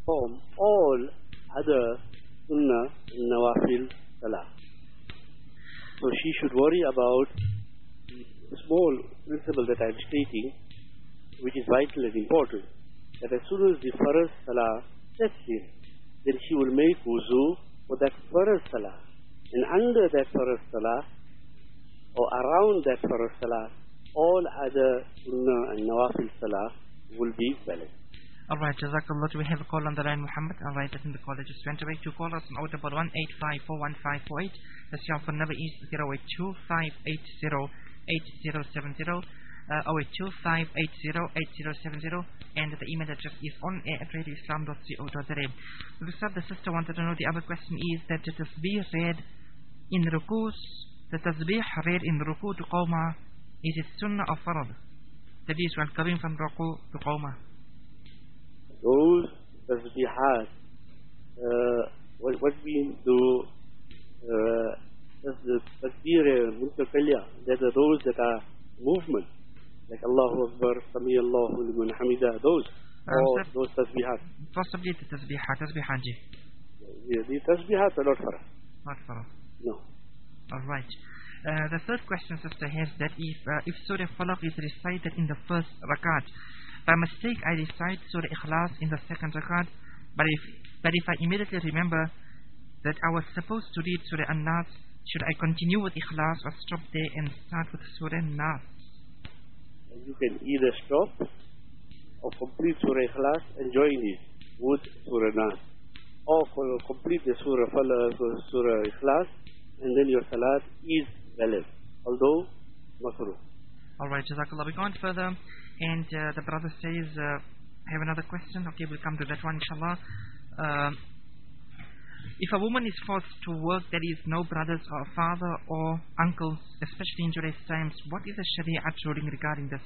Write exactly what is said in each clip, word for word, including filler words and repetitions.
perform all other sunnah and nawafil salah. So she should worry about the small principle that I am stating, which is vital and important, that as soon as the farz salah sets in, then she will make wuzu for that farz salah. And under that farz salah, or around that farz salah, all other sunnah and nawafil salah will be valid. Alright, Jazakallah. We have a call on the line, Muhammad. Alright, I think the caller just went away. To call us on order one eight five four one five four eight. The cell phone number is zero eight two five eight zero eight zero seven zero. Uh, zero eight two five eight zero eight zero seven zero, and the email address is on air at radio islam dot co dot za. The sister wanted to know, the other question is that the tasbih read in rukus, the tasbih read in ruku to qawma, is it sunnah or farad? That is, while coming from ruku to qawma. Those tasbihat, uh, what, what we do, uh, the tasbih muntaqaliya, that are those that are movement, like Allahu Akbar, Sami Allahu liman hamida, those, um, or those tasbihat. Possibly the tasbihat, tasbihat ji. The, the tasbihat are not farad. Not farad. No. Alright. Uh, the third question, sister, has that if uh, if Surah Falaq is recited in the first rakat, by mistake I recite Surah Ikhlas in the second rakat, but if but if I immediately remember that I was supposed to read Surah An-Nas, should I continue with Ikhlas or stop there and start with Surah An-Nas? You can either stop or complete Surah Ikhlas and join it with Surah Nas, or complete the Surah Falaq, Surah Ikhlas, and then your salat is valid, although makruh. Alright, Jazakallah. We go on further, and uh, the brother says, uh, I have another question. Okay, we'll come to that one, inshallah. Uh, if a woman is forced to work, there is no brothers or father or uncles, especially in today's times, what is the Sharia ruling regarding this?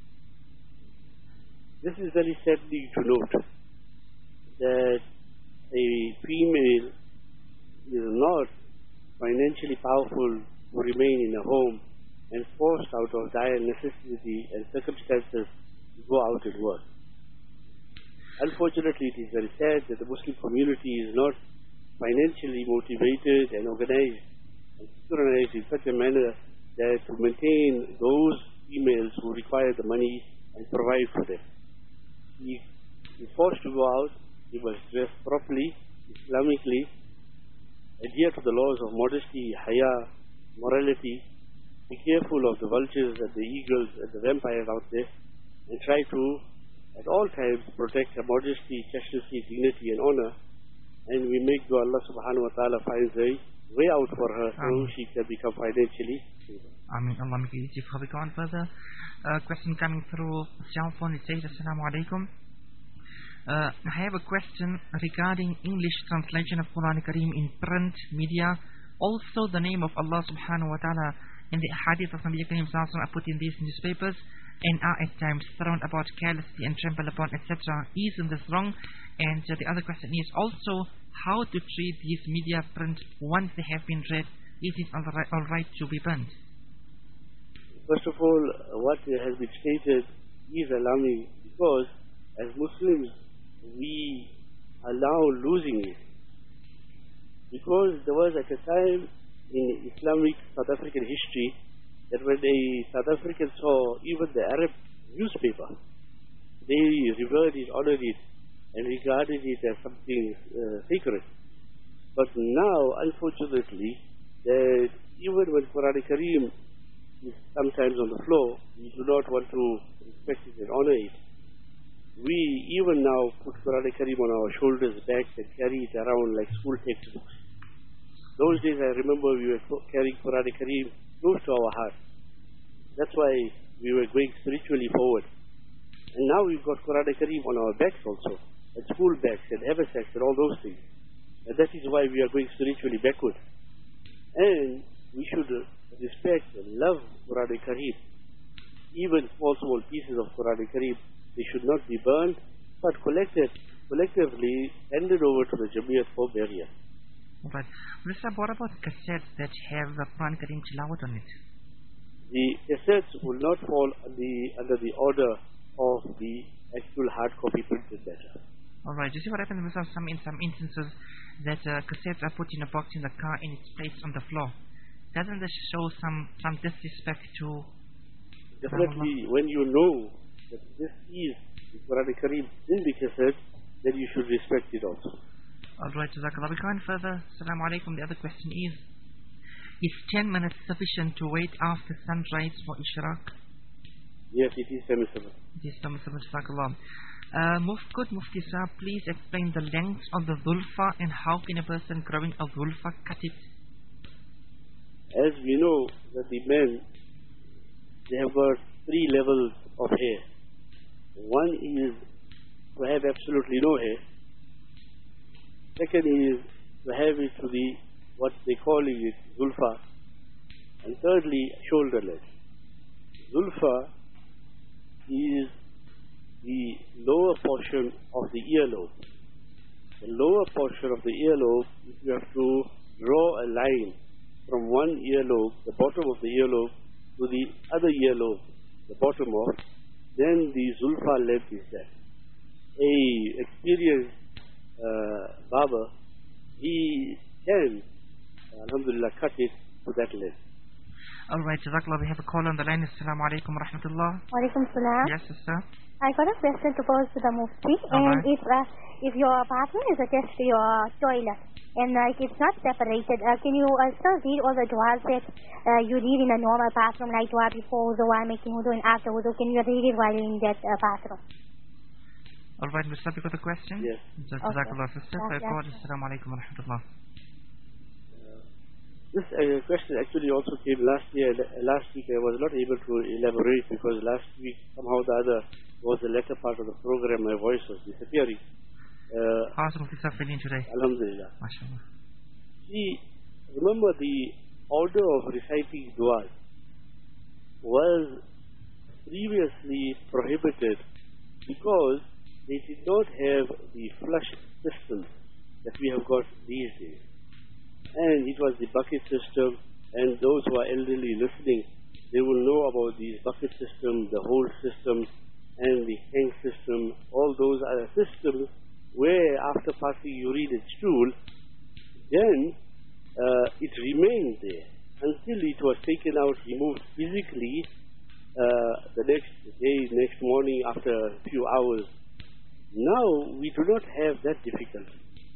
This is very sadly to note that a female is not financially powerful to remain in a home and forced out of dire necessity and circumstances to go out and work. Unfortunately, it is very sad that the Muslim community is not financially motivated and organized and synchronized in such a manner that to maintain those females who require the money and provide for them. If he is forced to go out, he must dress properly, Islamically, adhere to the laws of modesty, haya, morality, be careful of the vultures and the eagles and the vampires out there, and try to, at all times, protect her modesty, chastity, dignity and honor. And we make dua Allah subhanahu wa ta'ala finds a way out for her so Amen. She can become financially stable. Amen. Allah make it easy. Before we go on further, uh, question coming through cell phone, it says, Assalamu alaikum. Uh, I have a question regarding English translation of Quran Kareem in print media. Also the name of Allah subhanahu wa ta'ala and the hadith of Nabi Kareem sallallahu alaihi wasallam are put in these newspapers and are at times thrown about carelessly and trampled upon, et cetera. Isn't this wrong? And uh, the other question is also how to treat these media print once they have been read. Is it all right, all right to be burned? First of all, what has been stated is alarming because as Muslims we are now losing it. Because there was at a time in Islamic South African history that when the South Africans saw even the Arab newspaper, they revered it, honored it, and regarded it as something uh, sacred. But now, unfortunately, that even when Quran Kareem is sometimes on the floor, we do not want to respect it and honor it. We even now put Quran Kareem on our shoulders, backs, and carry it around like school textbooks. Those days I remember we were carrying Quran Kareem close to our heart. That's why we were going spiritually forward. And now we've got Quran Kareem on our backs also, and school bags and haversacks and all those things. And that is why we are going spiritually backward. And we should respect and love Quran Kareem. Even small, small pieces of Quran Kareem, they should not be burned, but collected, collectively handed over to the Jamiyat for burial. Right. Mister What about cassettes that have the Quran Kareem tilawat on it? The cassettes will not fall under the, under the order of the actual hard copy printed matter. Alright, you see what happens with some, in some instances that uh, cassettes are put in a box in the car and it's placed on the floor. Doesn't this show some, some disrespect to... Definitely, when you know that this is the Quran Kareem in the cassette, then you should respect it also. Alright, Jazakallah. We're going further. Assalamu alaikum. The other question is, is ten minutes sufficient to wait after sunrise for Ishraq? Yes, it is permissible. It is permissible, Jazakallah. Uh, Muf, could Mufti Sahib please explain the length of the Zulfa and how can a person growing a Zulfa cut it? As we know that the men, they have got three levels of hair. One is to have absolutely no hair. Second is to have it to the, what they call it, Zulfa. And thirdly, shoulder length. Zulfa is the lower portion of the earlobe. The lower portion of the earlobe, if you have to draw a line from one earlobe, the bottom of the earlobe, to the other earlobe, the bottom of, then the Zulfa length is there. A experienced uh, barber, he can, alhamdulillah, cut it to that length. Alright, Jazakallah, we have a call on the line. Assalamu alaikum wa rahmatullah. Wa alaikum salam. Yes, sister. I got a question to pose to the Mufti. All and right. if uh, if your bathroom is attached to your toilet and like it's not separated, uh, can you uh, still read all the du'as that uh, you read in a normal bathroom, like dua before wudu, while making wudu, and after wudu? Can you read it while in that uh, bathroom? Alright, Mister you got the question? Yes. Jazakallah, Okay. sister. Yes, For your call. yes. Assalamu alaikum wa rahmatullah. This uh, question actually also came last year. Last week I was not able to elaborate because last week somehow the other was the latter part of the program. My voice was disappearing. Uh, How's Mufti Sahib feeling today? Alhamdulillah. MashaAllah. See, remember the order of reciting du'as was previously prohibited because they did not have the flush system that we have got these days. And it was the bucket system, and those who are elderly listening, they will know about these bucket system, the whole system, and the hang system. All those are systems where after passing you read a stool, then uh, it remained there until it was taken out, removed physically uh, the next day, next morning after a few hours. Now we do not have that difficulty.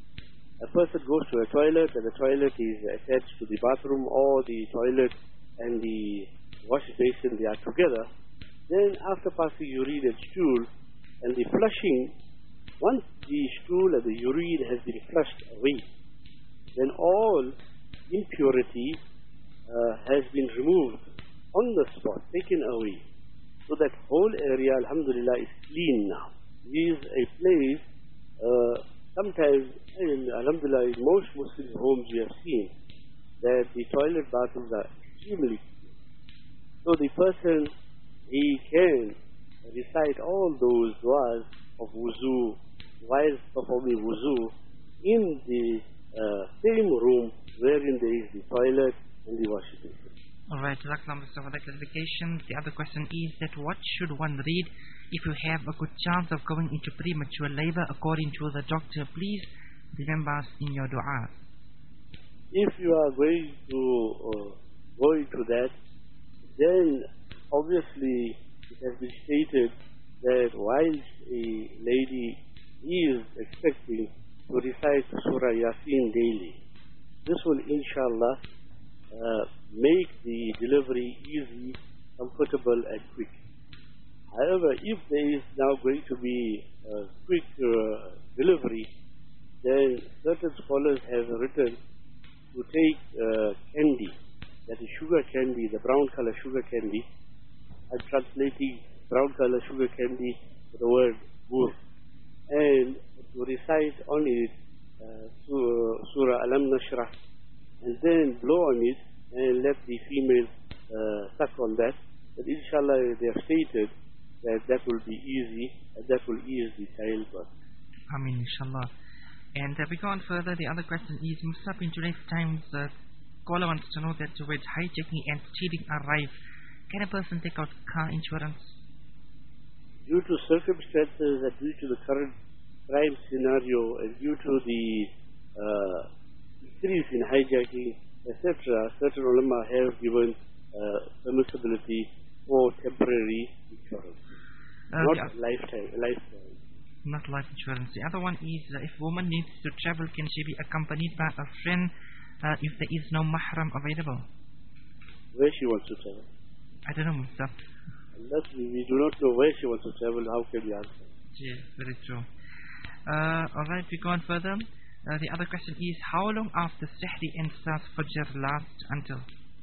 A person goes to a toilet and the toilet is attached to the bathroom, or the toilet and the wash basin, they are together. Then after passing urine and stool and the flushing, once the stool and the urine has been flushed away, then all impurity uh, has been removed on the spot, taken away. So that whole area, alhamdulillah, is clean now. It is a place, uh, sometimes, and alhamdulillah, in most Muslim homes we have seen that the toilet bathrooms are extremely clean. So the person, he can recite all those du'as of wuzu while performing wuzu in the uh, same room wherein there is the toilet and the wash basin. Alright, Jazakallah, Mister for that clarification. The other question is that what should one read if you have a good chance of going into premature labor according to the doctor? Please remember us in your du'as. If you are going to uh, go into that, then obviously it has been stated that while a lady is expecting to recite Surah Yasin daily, this will inshallah uh, make the delivery easy, comfortable and quick. However, if there is now going to be a quick uh, delivery, then certain scholars have written to take uh, candy, that is sugar candy, the brown color sugar candy. I'm translating brown color sugar candy to the word gur, and to recite on it uh, Surah Alam Nashrah, and then blow on it and let the female uh, suck on that. But inshallah they have stated that that will be easy and that will ease the childbirth. Ameen, inshallah. And uh, we go on further. The other question is, Musab, in today's times, uh, caller wants to know that with hijacking and cheating are rife, can a person take out car insurance? Due to circumstances and due to the current crime scenario and due to the uh, increase in hijacking, et cetera, certain ulama have given uh, permissibility for temporary insurance, Uh, not the- lifetime. lifetime. Not life insurance. The other one is uh, if woman needs to travel, can she be accompanied by a friend uh, if there is no mahram available? Where she wants to travel. I don't know, Mustafa. Unless we, we do not know where she wants to travel, how can we answer? Yes, very true. Uh, Alright, we go on further. Uh, the other question is, how long after Sahri ends does Fajr last until?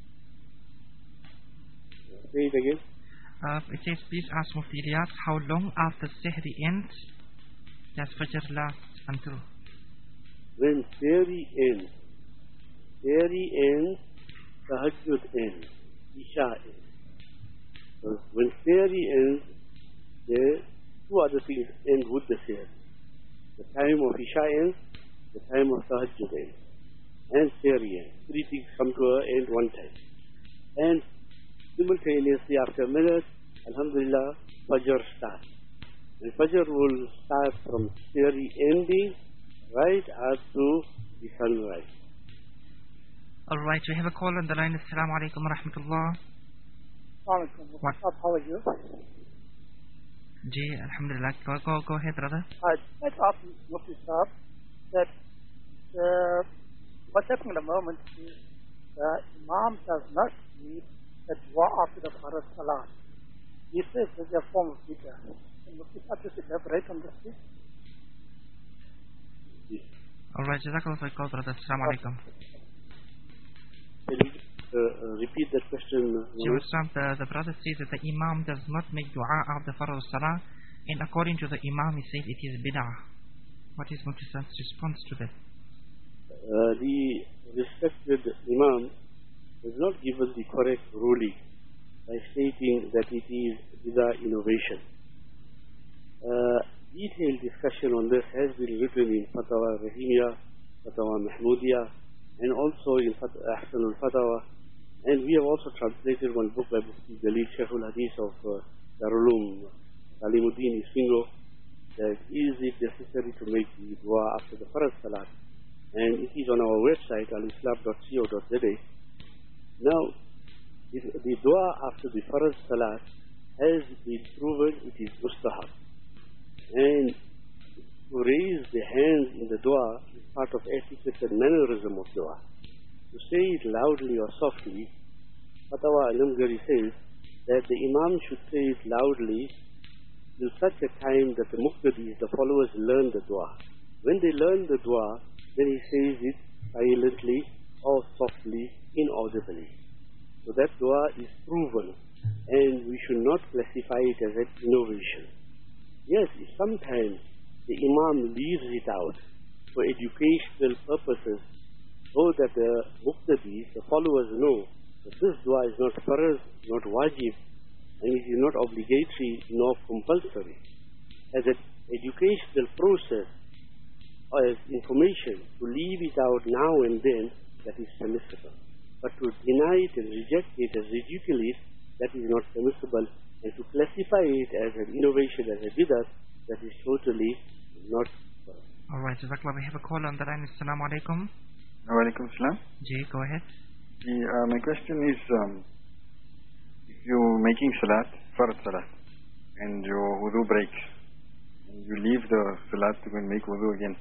Say it again. Uh, it says, please ask Mufti Ilyas, how long after Sahri ends does Fajr last until? When theory ends, theory ends, Tahajjud ends, Isha ends. So when theory ends, there two other things end with the theory. The time of Isha ends, the time of Tahajjud ends, and theory ends. Three things come to an end one time. And simultaneously after a minute, Alhamdulillah, Fajr starts. And Fajr will start from theory ending right up to the sunrise. Alright, we have a call on the line. Assalamu alaikum wa rahmatullah. What? How are you? Ji, Alhamdulillah. Go, go, go ahead, brother. I'd like to ask Mufti Saab that uh, what's happening at the moment is the Imam does not need the dua after the Farad Salah. He says there's a form of bid'ah. Can Mufti Saab just elaborate on this, please? Alright, Jazakallah for your call, brother. Assalamu alaikum. Can you uh, uh, repeat that question? Ji, Mustafa, the, the brother says that the Imam does not make dua after Farad Salah, and according to the Imam, he says it is bid'ah. What is Mufti Saab's response to that? Uh, the respected Imam has not given the correct ruling by stating that it is bid'ah innovation. Uh, detailed discussion on this has been written in Fatawa Rahimiyah, Fatawa Mahmudiyah, and also in Ahsan al-Fatawa. And we have also translated one book by Mufti Jalil Shaykhul Hadith of uh, Darul Uloom, Talimuddin Isfingo, that is it necessary to make the dua after the Farad Salat. And it is on our website, al islam dot co dot z a. Now, if the dua after the Farad Salat has been proven, it is mustahab. And to raise the hands in the dua is part of etiquette and mannerism of dua. To say it loudly or softly, Fatawa Alamgari says that the Imam should say it loudly till such a time that the muqtadis, the followers, learn the dua. When they learn the dua, then he says it silently or softly, inaudibly. So that dua is proven, and we should not classify it as an innovation. Yes, sometimes the Imam leaves it out for educational purposes, so that the muqtadis, the followers, know that this dua is not farz, not wajib, and it is not obligatory nor compulsory. As an educational process, or as information, to leave it out now and then, that is permissible. But to deny it and reject it and ridicule it, that is not permissible. And to classify it as an innovation, as a bid'ah, that is totally not correct. Alright, Jazakallah. We have a call on the line. Assalamu alaikum. Wa alaikum salam. Ji, go ahead. The, uh, my question is, um, if you're making salat, farad salat, and your wudu breaks, and you leave the salat to go and make wudu again,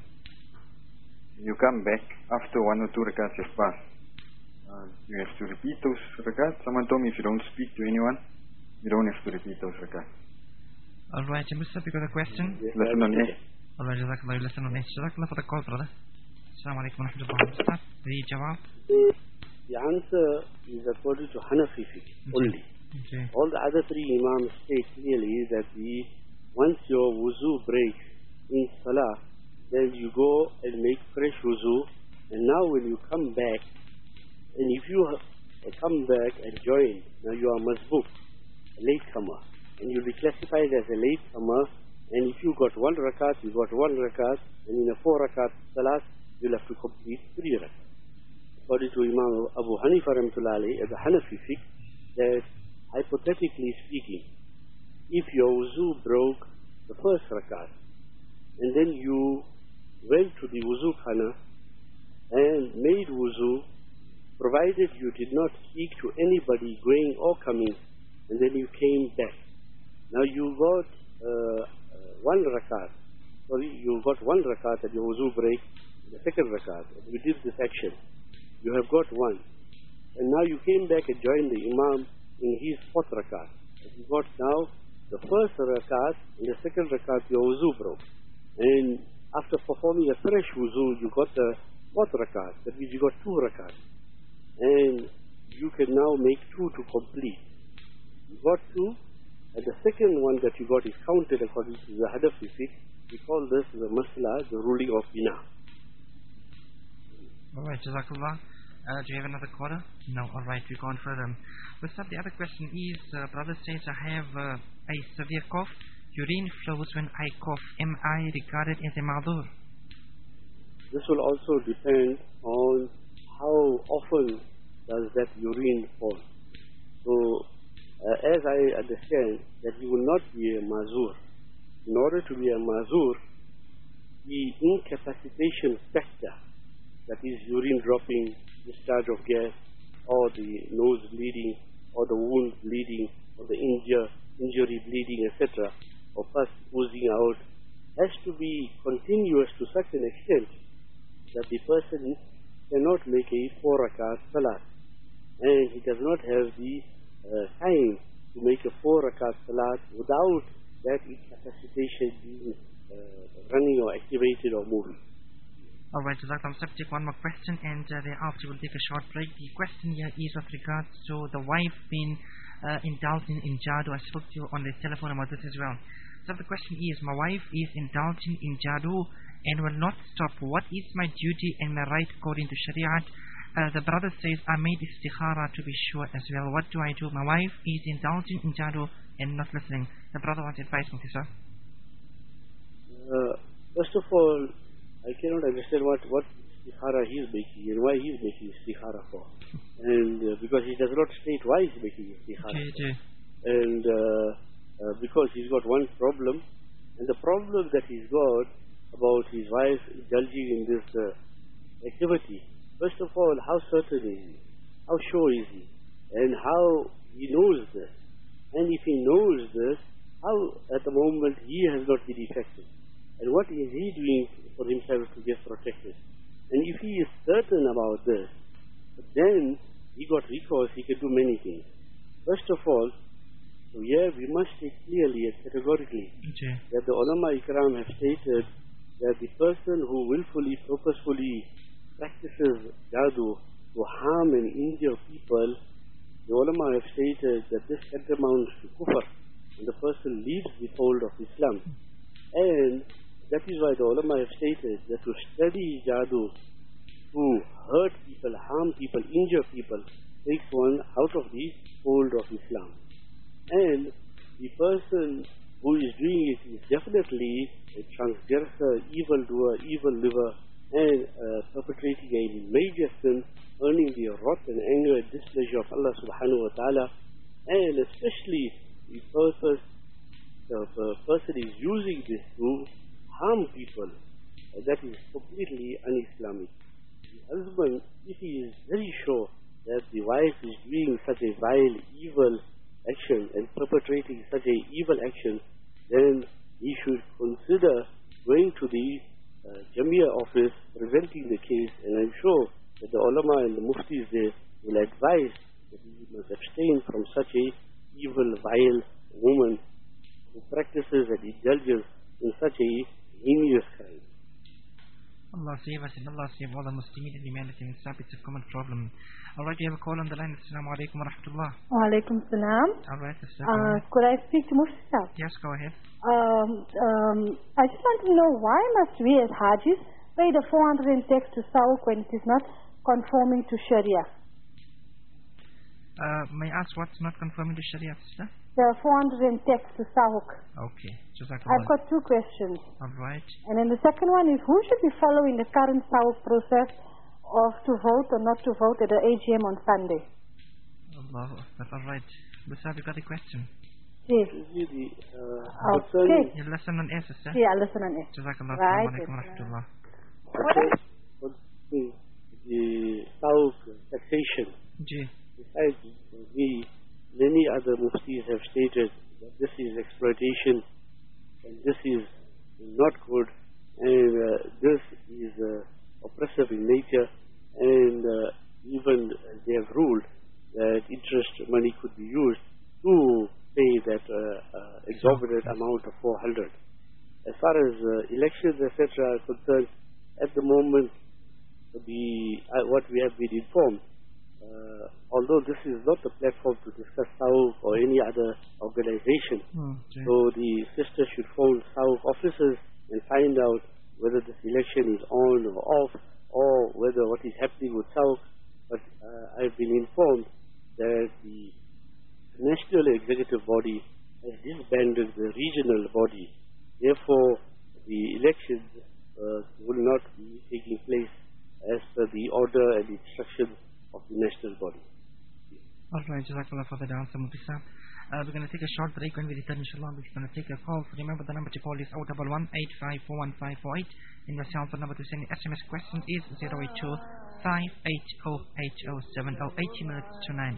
you come back after one or two rakats have passed, uh, you have to repeat those rakats. Someone told me if you don't speak to anyone, you don't have to repeat those rakats. Alright, Mustafa, you got a question? Yes, Lesson on eight. Alright, Jazakallah. You listen on it. Jazakallah for the call, brother. Assalamu alaikum wa rahmatullah. Mustafa, the jawab? The answer is according to Hanafi fiqh only. Okay. All the other three Imams state clearly that the, once your wuzu breaks in Salah, then you go and make fresh wuzu, and now when you come back, and if you come back and join, now you are masbuk, a latecomer, and you'll be classified as a latecomer, and if you got one rakat, you got one rakat, and in a four rakat Salat, you'll have to complete three rakat. According to Imam Abu Hanifa Rahmatullah Alayhi, as a Hanafi fiqh, that hypothetically speaking, if your wuzu broke the first rakat, and then you went to the wuzu khana and made wuzu, provided you did not speak to anybody going or coming, and then you came back. Now you got uh, uh, one rakat, sorry, you got one rakat at your wuzu break, the second rakat, and you did this action. You have got one. And now you came back and joined the imam in his fourth rakat. And you got now the first rakat and the second rakat, your wuzu broke. And after performing a fresh wuzu, you got the fourth rakat. That means you got two rakat. And you can now make two to complete. You got two, and the second one that you got is counted according to the hadaf fiqh. We call this the masla, the ruling of bina. Alright, Jazakallah. Uh, do you have another quarter? No, alright, we go on further. What's up? The other question is, uh, brother says, I have uh, a severe cough. Urine flows when I cough. Am I regarded as a ma'dhur? This will also depend on how often does that urine fall. So, uh, as I understand, that he will not be a mazur. In order to be a mazur, the incapacitation factor, that is urine dropping, discharge of gas, or the nose bleeding, or the wound bleeding, or the injure, injury bleeding, et cetera, or pus oozing out, has to be continuous to such an extent that the person cannot make a four rakat salat, and he does not have the uh, time to make a four rakat salat without that incapacitation being uh, running or activated or moving. Alright, Jazakallah. Let's take one more question, and uh, thereafter we'll take a short break. The question here is with regards to the wife being uh, indulging in jadoo. I spoke to you on the telephone about this as well. So the question is, my wife is indulging in jadoo and will not stop. What is my duty and my right according to Shariat? Uh, the brother says, I made istikhara to be sure as well. What do I do? My wife is indulging in jadoo and not listening. The brother wants advice, Mufti sir. Uh, first of all, I cannot understand what, what istikhara he is making and why he is making istikhara for. And uh, because he does not state why he is making istikhara for. And uh, uh, because he's got one problem, and the problem that he's got about his wife indulging in this uh, activity, first of all, how certain is he? How sure is he? And how he knows this? And if he knows this, how at the moment he has not been effective? And what is he doing for himself to get protected? And if he is certain about this, then he got recourse, he can do many things. First of all, so here we must say clearly and categorically okay. that the ulama ikram have stated that the person who willfully, purposefully practices jadoo to harm and injure people, the ulama have stated that this tantamounts to kufr, and the person leaves the fold of Islam. And that is why the ulama have stated that to study jadoo, to hurt people, harm people, injure people, takes one out of the fold of Islam. And the person who is doing it is definitely a transgressor, evildoer, evil liver, and uh, perpetrating a major sin, earning the wrath and anger and displeasure of Allah subhanahu wa ta'ala. And especially the purpose, the uh, person is using this to harm people, uh, that is completely un-Islamic. The husband, if he is very sure that the wife is doing such a vile, evil action and perpetrating such a evil action, then he should consider going to the uh, Jamia office, presenting the case, and I'm sure that the ulama and the muftis there will advise that he must abstain from such a evil, vile woman who practices and indulges in such a heinous crime. Allah save us and Allah save all the Muslims and humanity and stop. It's a common problem. Alright, you have a call on the line. Assalamu alaikum wa rahmatullah. Wa alaikum salam. Alright, uh, could I speak to Mufti sir? Yes, go ahead. Um, um, I just want to know, why must we as Hajis pay the four hundred tax to Sauk when it is not conforming to Sharia? Uh, may I ask what's not conforming to Sharia, sister? The four hundred tax to Sauk. Okay. I've got two questions. Alright. And then the second one is, who should be following the current Sauk process of to vote or not to vote at the A G M on Sunday? Allah, that's alright. Musa, you got a question? Yes. You see, the Okay. uh, concerning Your lesson on air, sister. Yeah, listen on it. Jazakallah. Right. Assalamu alaikum wa rahmatullah. concerning the Sauk taxation, Ji. besides we, many other muftis have stated that this is exploitation and this is not good, and uh, this is uh, oppressive in nature, and uh, even they have ruled that interest money could be used to pay that uh, uh, exorbitant amount of four hundred. As far as uh, elections, et cetera are concerned, at the moment, the, uh, what we have been informed, uh, although this is not the platform to discuss Sauk or any other organization, Hmm, ji. so the sisters should phone Sauk officers and find out whether this election is on or off, or whether what is happening with Sauk. But uh, I've been informed that the national executive body has disbanded the regional body. Therefore, the elections uh, will not be taking place as per the order and instructions of the national body. Alright, Jazakallah for that answer, Mufti Sahib. Uh, we're going to take a short break. When we return, inshallah, we're going to take a call. So remember, the number to call is zero one one eight five four one five four eight. And your cell phone number to send S M S question is zero eight two five eight zero eight zero seven zero. eighty minutes to nine.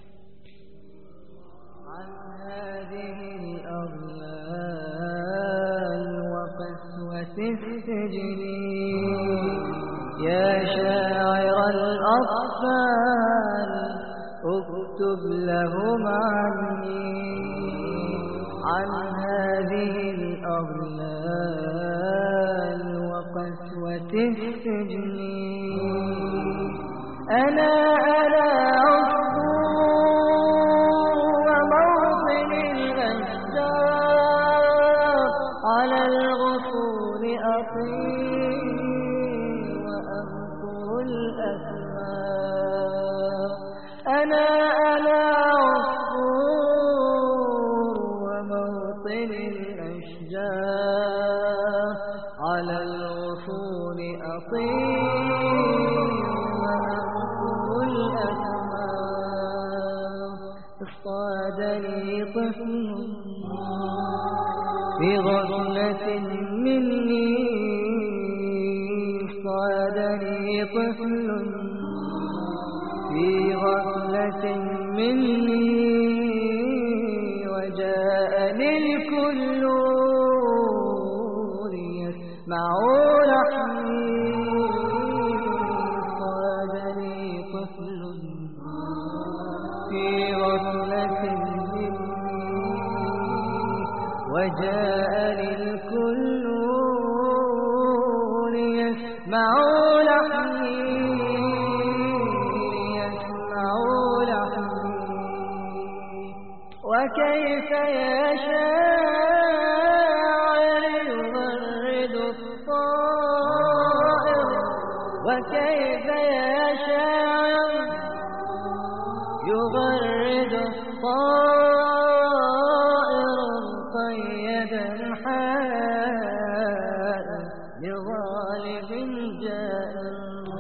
عن هذه الأغلال وقسوة السجن يا شاعر الأطفال اكتب لهم عني عن هذه الأغلال وقسوة السجن أنا أنا على الغفور أطير وأذكر الأسماء أنا أنا عصفور وموطن الأشجار على الغفور أطير وأذكر الأسماء اصطادني طفل في غفلة مني صادني طفل في غفلة مني وجاءني الكل ليسمع لحني صادني طفل في غفلة وجاءني الكل ليسمعوا لحني ليسمعوا لحني وكيف يا شاعر يغرد الطائر وكيف يا شاعر يغرد الطائر لغالب جائر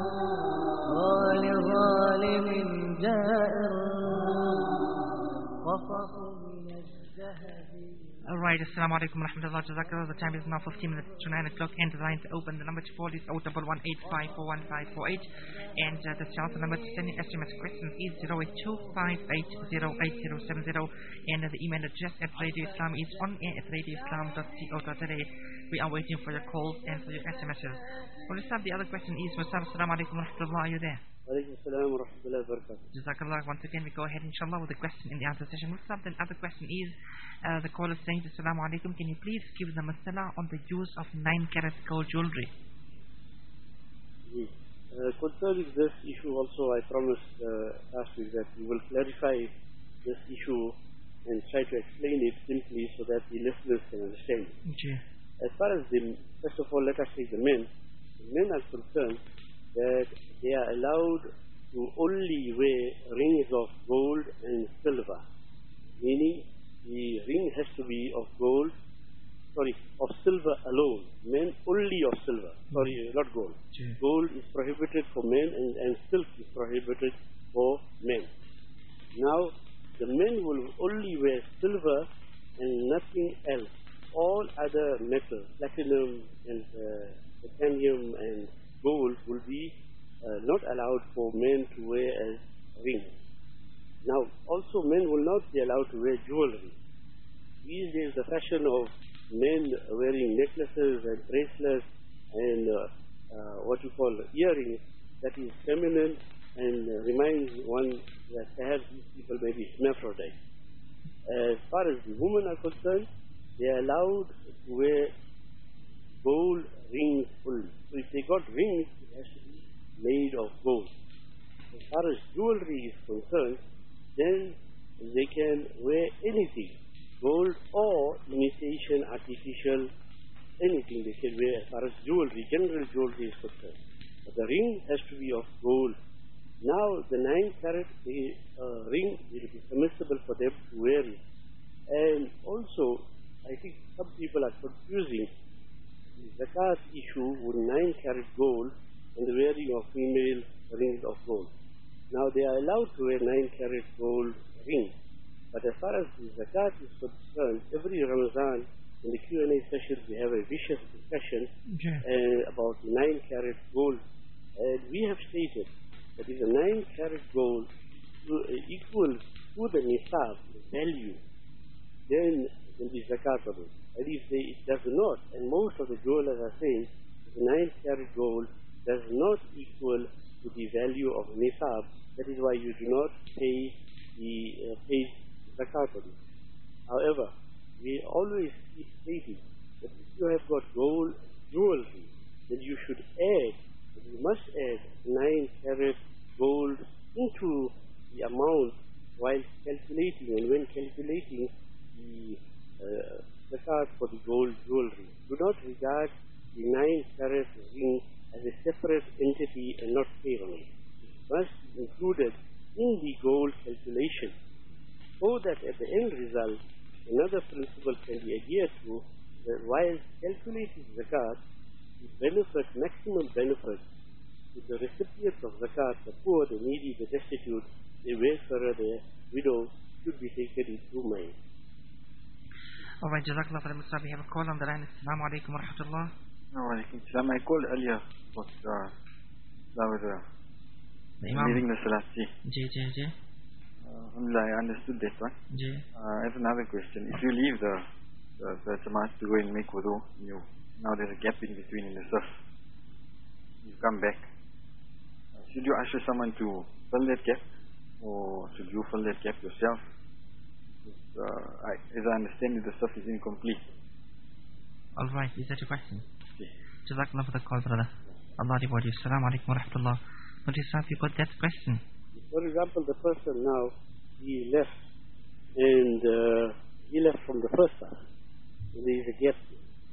ولغالب جائر وفق من الذهب. Alright, Assalamu alaikum wa rahmatullah. Jazakallah. The time is now fifteen minutes to nine o'clock, and the line to open. The number to call is zero one one eight five four one five four eight, and uh, the chance number to send in S M S questions is zero eight two five eight zero eight zero seven zero, and uh, the email address at Radio Islam is on air at radio islam dot co dot za. We are waiting for your calls and for your S M Ses. Well, Ustad, the other question is, Ustad, Assalamu alaikum wa rahmatullah. Are you there? Alaikum salam wa rahmatullahi wa barakatuh. Jazakallah. Once again, we go ahead, inshallah, with the question in the answer session. Ustad, the other question is, uh, the caller saying, Assalamu alaikum, can you please give the masala on the use of nine carat gold jewelry? Yes. Uh, concerning this issue also, I promised uh, last week that we will clarify this issue and try to explain it simply so that the listeners can understand it. Ji. As far as the, first of all, let us take the men. The men are concerned that they are allowed to only wear rings of gold and silver, meaning the ring has to be of gold, sorry, of silver alone. Men only of silver, sorry, not gold. Ji. Gold is prohibited for men, and, and silk is prohibited for men. Now, the men will only wear silver and metal, platinum and uh, titanium and gold will be uh, not allowed for men to wear as rings. Now, also men will not be allowed to wear jewelry. These days, the fashion of men wearing necklaces and bracelets and uh, uh, what you call earrings, that is feminine and uh, reminds one that perhaps these people may be hermaphrodites. As far as the women are concerned, they are allowed to wear gold rings fully. So if they got rings, it has to be made of gold. As far as jewelry is concerned, then they can wear anything, gold or imitation, artificial, anything they can wear as far as jewelry, general jewelry is concerned. But the ring has to be of gold. Now the nine carat the, uh, ring will be permissible for them to wear it. And also, I think some people are confusing the zakat issue with nine carat gold and the wearing of female rings of gold. Now they are allowed to wear nine carat gold rings. But as far as the zakat is concerned, every Ramadan in the Q and A sessions we have a vicious discussion okay. uh, about the nine carat gold. And we have stated that if the nine carat gold to, uh, equals to the nisab, the value, then it will be zakat on it. And if they, it does not, and most of the jewelers are saying that the nine carat gold does not equal to the value of nisab, that is why you do not pay the uh, pay zakat on it. However, we always keep stating that if you have got gold jewelry, then you should add, you must add nine carat gold into the amount while calculating, and when calculating the uh, zakat for the gold jewelry. Do not regard the nine carat ring as a separate entity and not pay on it. It must be included in the gold calculation, so that at the end result, another principle can be adhered to, that while calculating zakat, the benefit, maximum benefit to the recipients of zakat, the poor, the needy, the destitute, the wayfarer, the widow, should be taken into mind. Alright, Jazakallah for the Mister We have a call on the line. Assalamu alaikum wa rahmatullah. Wa alaikum salam. I called earlier for uh, the The Imam. leading the salat. Ji. Ji, ji, ji. Uh, Alhamdulillah, I understood that one. Ji. Uh, I have another question. If you leave the the, the Jamaat to go and make wudu, you now there's a gap in between in the surf. You come back. Uh, should you usher someone to fill that gap, or should you fill that gap yourself? Uh, I, as I understand it, the surf is incomplete. Alright, is that your question? Okay. Jazakallah for the call, brother. Allah reward you. Assalamu alaikum wa rahmatullah. What is that? You got that question? For example, the person now, he left, and uh, he left from the first half. There is a gap.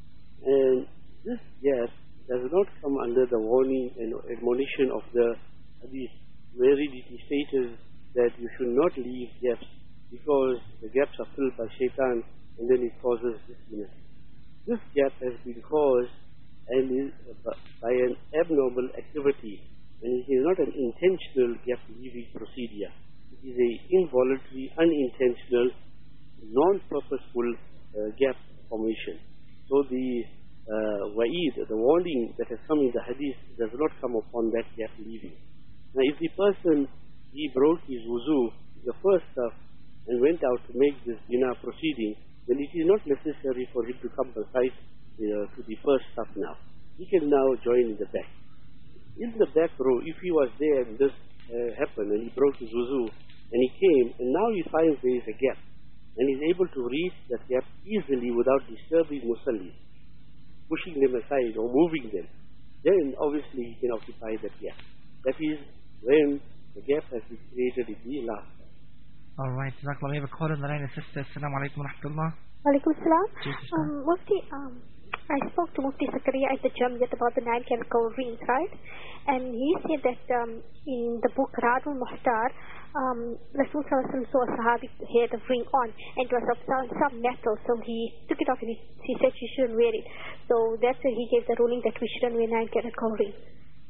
And this gap does not come under the warning and admonition of the hadith, where it is stated that you should not leave gaps, because the gaps are filled by shaitan, and then it causes disunity. This gap has been caused and is by an abnormal activity, and it is not an intentional gap leaving procedure. It is an involuntary, unintentional, non-purposeful uh, gap formation. So the uh, wa'id, the warning that has come in the hadith, does not come upon that gap leaving. Now, if the person, he broke his wuzu, the first stuff, and went out to make this bina proceeding, then it is not necessary for him to come beside uh, to the first stuff now. He can now join in the back. In the back row, if he was there and this uh, happened and he broke his wuzu and he came, and now he finds there is a gap, and he's able to reach that gap easily without disturbing musallis, pushing them aside or moving them, then obviously he can occupy that gap. That is when the gap has been created in the last. Alright, Jazakallah. We have a call on the line. Sister, Assalamu alaikum wa rahmatullah. Walaikum salam. Jesus. Um, Mufti, um, I spoke to Mufti Zakaria at the Jamiyat about the nine carat gold rings, right? And he said that um, in the book Radul Muhtar, um, Rasul Sallallahu Alaihi Wasallam saw a Sahabi had the ring on, and it was of some, some metal, so he took it off and he, he said she shouldn't wear it. So that's why he gave the ruling that we shouldn't wear nine carat gold rings.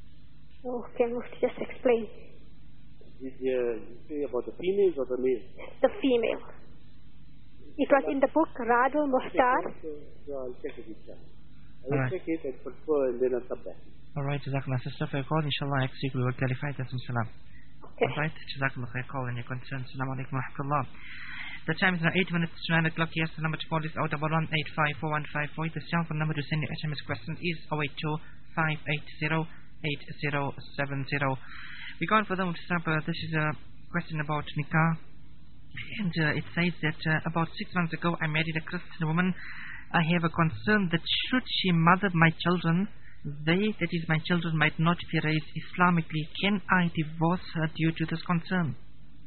So can Mufti just explain? Did uh, you say about the females or the males? The female. It was in the book Radul Muhtar. So, so I'll check it inshallah. I will Alright. check it and confirm and then I'll come back. Alright, Jazakallah. Sister, for your call, inshallah, next week we will clarify that. Salam. Okay. Alright, Jazakallah for your call and your concern. Assalamu alaikum wa rahmatullah. The time is now eight minutes to nine o'clock. Yes, the number to call is zero one one eight five four one five four. The cell phone number to send your S M S questions is zero eight two five eight zero eight zero seven zero. We go on further, Mustafa. This is a question about nikah. And uh, it says that uh, about six months ago I married a Christian woman. I have a concern that should she mother my children, they, that is my children, might not be raised Islamically. Can I divorce her due to this concern?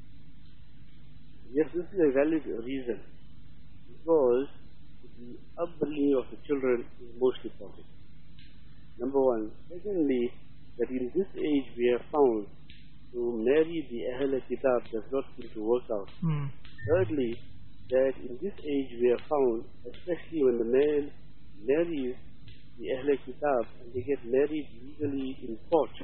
Yes, this is a valid reason. Because the upbringing of the children is most important. Number one. Secondly, that in this age we have found to marry the Ahl Kitab does not seem to work out. Hmm. Thirdly, that in this age we have found, especially when the man marries the Ahl Kitab and they get married legally in court,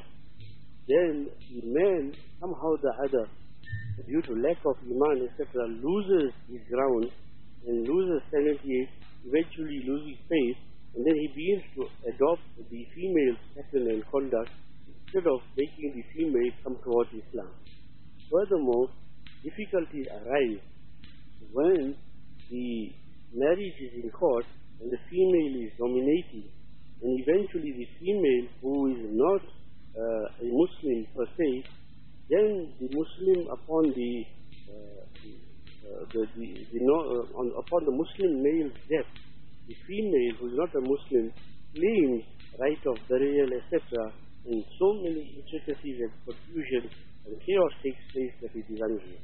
then the man somehow the other, due to lack of iman, et cetera, loses his ground and loses sanity, eventually losing faith, and then he begins to adopt the female pattern and conduct instead of making the female come towards Islam. Furthermore, difficulties arise when the marriage is in court and the female is dominating, and eventually the female who is not uh, a Muslim per se, then the Muslim upon the, uh, the, uh, the, the, the no, uh, on, upon the Muslim male's death, the female who is not a Muslim claims right of burial, et cetera, and so many intricacies and confusion and chaos takes place that it is unreal.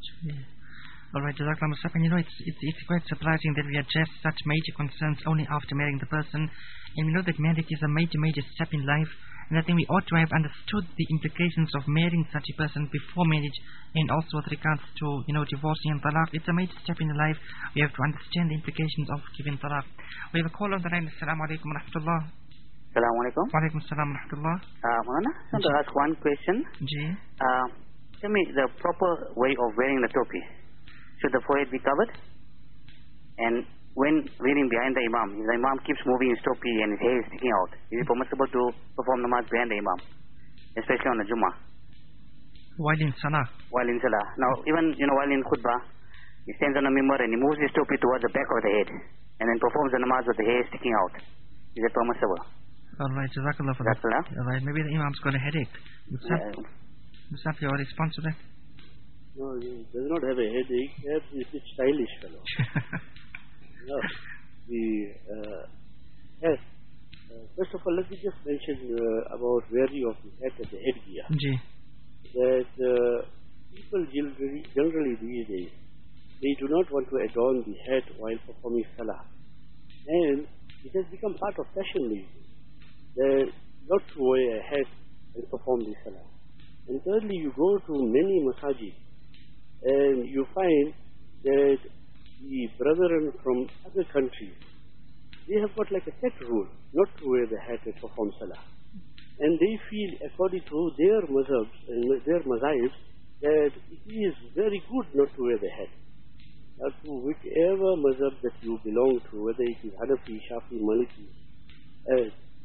Alright, Jazakallah Mustafa. You know, it's, it's, it's quite surprising that we address such major concerns only after marrying the person. And we know that marriage is a major, major step in life. And I think we ought to have understood the implications of marrying such a person before marriage, and also with regards to, you know, divorcing and talaq. It's a major step in life. We have to understand the implications of giving talaq. We have a call on the line. Assalamu alaikum wa rahmatullah. Assalamu alaikum. Wa alaikum assalam wa rahmatullah. Uh, Maulana, I want to ask one question. Ji. Uh, tell me the proper way of wearing the topi. Should the forehead be covered? And when reading behind the Imam, if the Imam keeps moving his topi and his hair is sticking out, is it permissible to perform namaz behind the Imam? Especially on the Jummah. While in Salah. While in Salah. Now, even, you know, while in khutbah, he stands on a mimbar and he moves his topi towards the back of the head and then performs the namaz with the hair sticking out. Is it permissible? Alright, Jazakallah for that. Alright, maybe the Imam's got a headache. Musaf, Uh, Musaf, your response to that? No, he does not have a headache. Perhaps he's a stylish fellow. No, the uh, hat. Uh, first of all, let me just mention uh, about wearing of the hat and the headgear. Ji. That uh, people generally, generally these days, they do not want to adorn the hat while performing salah, and it has become part of fashion these days. That not to wear a hat and perform the salah. And thirdly, you go to many masajid, and you find that the brethren from other countries, they have got like a set rule not to wear the hat and perform salah. And they feel, according to their mazhabs and their mazahibs, that it is very good not to wear the hat. Now, to whichever mazhab that you belong to, whether it is Hanafi, Shafi, Maliki, uh,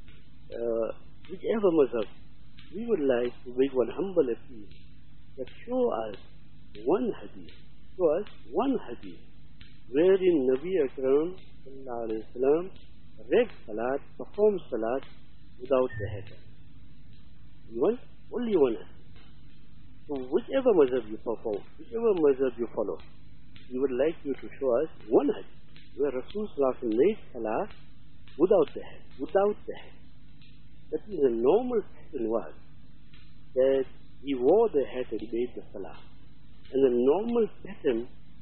uh, whichever mazhab, we would like to make one humble appeal that show us one hadith, show us one hadith wherein Nabi Akram sallallahu alayhi wa sallam read salat, performed salat without the hat. One, only one hadith. So whichever mazhab you perform, whichever mazhab you follow, we would like you to show us one hadith where Rasul sallallahu alayhi wa sallam made salat without the hat, without the hat. That is a normal pattern was that he wore the hat and made the salah. And the normal pattern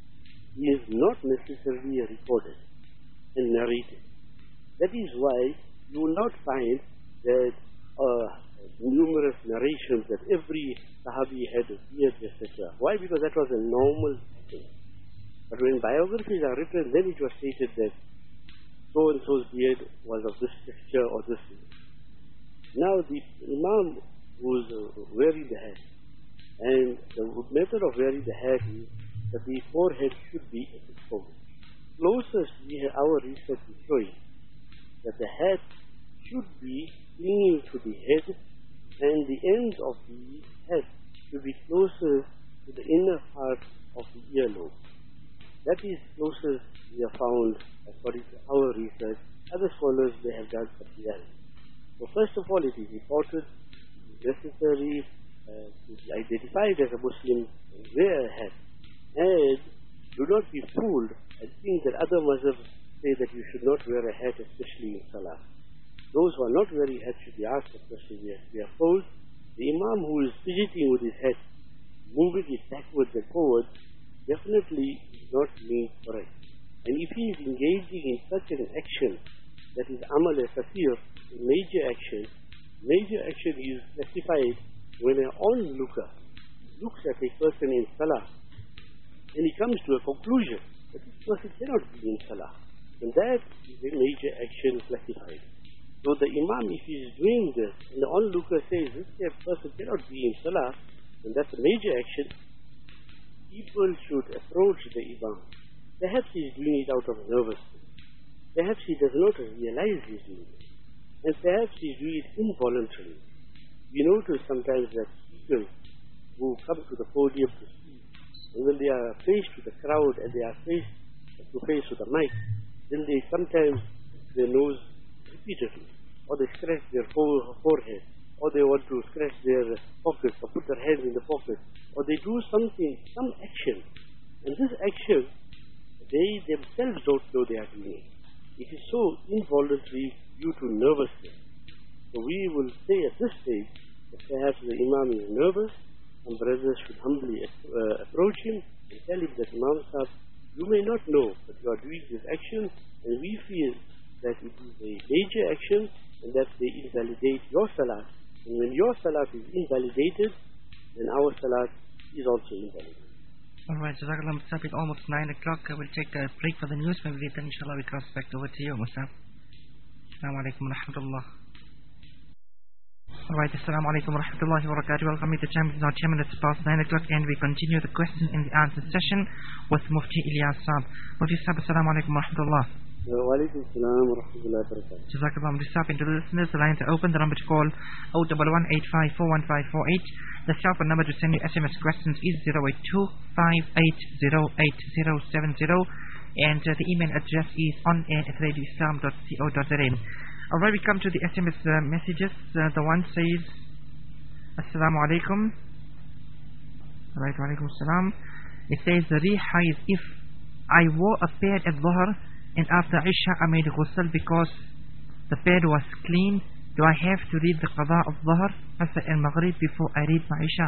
is not necessarily recorded and narrated. That is why you will not find that uh, numerous narrations that every Sahabi had a beard, et cetera. Why? Because that was a normal pattern. But when biographies are written, then it was stated that so-and-so's beard was of this texture or this. Now the Imam who's uh, wearing the hat, and the method of wearing the hat is that the forehead should be exposed. closest we have, our research is showing that the hat should be clinging to the head, and the ends of the head should be closer to the inner part of the earlobe. That is closest we have found according to our research. Other scholars may have done something else. So first of all, it is important, it is necessary uh, to be identified as a Muslim and wear a hat. And do not be fooled and think that other mazhabs say that you should not wear a hat, especially in Salah. Those who are not wearing hats should be asked the question. We are told the Imam who is fidgeting with his hat, moving it backwards and forwards, definitely is not being correct. And if he is engaging in such an action that is amal al-kathir, major action, major action is specified when an onlooker looks at a person in Salah and he comes to a conclusion that this person cannot be in Salah. And that is a major action classified. So the Imam, if he is doing this, and the onlooker says this person cannot be in Salah, then that's a major action, people should approach the Imam. Perhaps he is doing it out of nervousness. Perhaps he does not realize he is doing it. And perhaps he is doing it involuntarily. We notice sometimes that people who come to the podium to speak, and when they are faced with the crowd and they are faced to face with the mic, then they sometimes their nose repeatedly, or they scratch their forehead, or they want to scratch their pockets, or put their hands in the pocket, or they do something, some action. And this action, they themselves don't know they are doing it. It is so involuntary due to nervousness. So we will say at this stage that perhaps the Imam is nervous, and brothers should humbly uh, approach him and tell him that Imam Sahib, you may not know that you are doing this action, and we feel that it is a major action and that they invalidate your salat. And when your salat is invalidated, then our salat is also invalidated. Alright, Jazakallah Musab, it's almost nine o'clock. I will take a break for the news. Maybe later, inshallah, we cross back over to you, Musab. Assalamu alaikum wa rahmatullah. Alright, Assalamu alaikum wa rahmatullahi wa barakatuh. Welcome to the channel. It's now ten minutes past nine o'clock, and we continue the question and the answer session with Mufti Ilyas Saab. Mufti Saab, Assalamu alaikum wa rahmatullah. Wa alaikum assalam wa rahmatullahi wa barakatuh. Jazakallah Mufti Saab. And to the listeners, the lines are open. The number to call zero one one eight five four one five four eight. The cell phone number to send your S M S questions is zero eight two five eight zero eight zero seven zero, and uh, the email address is on air at radio islam dot co dot z a. Alright, we come to the S M S uh, messages. Uh, the one says, Assalamu alaikum. Alright, wa alaikum assalam. It says, the riha is if I wore a pad at Dhuhr and after Isha I made ghusl because the pad was clean, do I have to read the qada of Dhuhr, Asr and Maghrib before I read my Isha?